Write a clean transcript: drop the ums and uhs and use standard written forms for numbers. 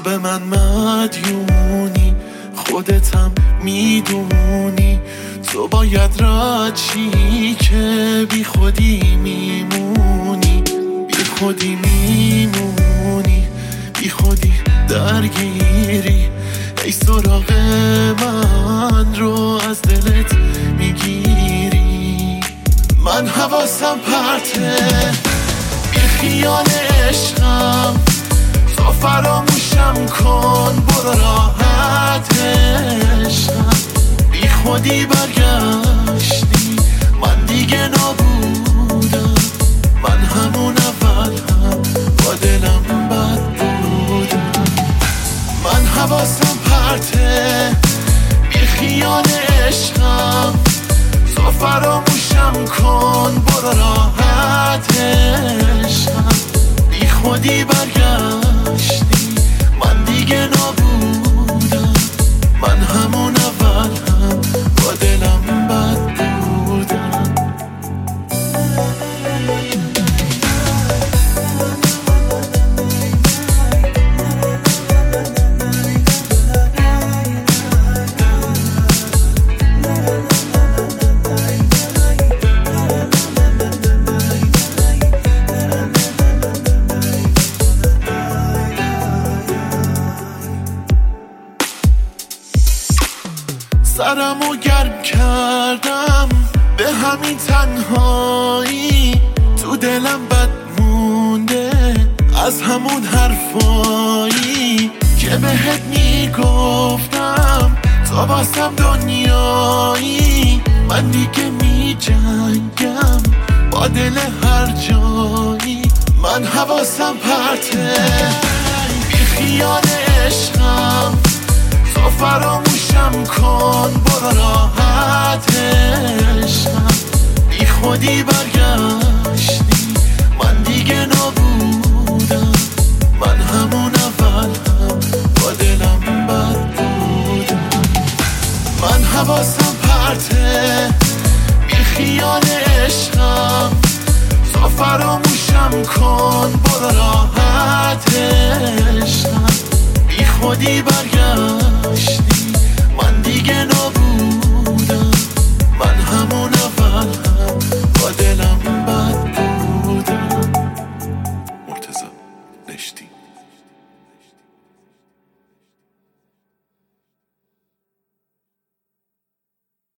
به من مدیونی، خودتم میدونی، تو باید رد شی که بی خودی میمونی، بی خودی میمونی، بی خودی درگیری، ای سراغ من رو از دلت میگیری. من حواسم پرته بی خیال عشقم، تو فراموشم کن برو راحت عشقم. بی خودی برگشتی من دیگه نبودم، من همون اول هم با دلم بد بودم. من حواسم پرته بی خیال عشقم، تو فراموشم کن برو راحت عشقم. بی خودی برگشتی من دیگه نبودم، من همون اول هم با دلم بد بودم. سرمو گرم کردم به همین تنهایی، تو دلم بد مونده از همون حرفایی که بهت میگفتم تو واسم دنیایی. من دیگه میجنگم با دل هر جایی، من حواسم پرته بی خیال عشقم، تو فراموشم کن برو راحت عشقم. بی خودی برگشتی من دیگه نبودم، من همون اول هم با دلم بد بودم. من حواسم پرته بی خیال عشقم، تو فراموشم کن برو راحت عشقم. بی خودی برگشتی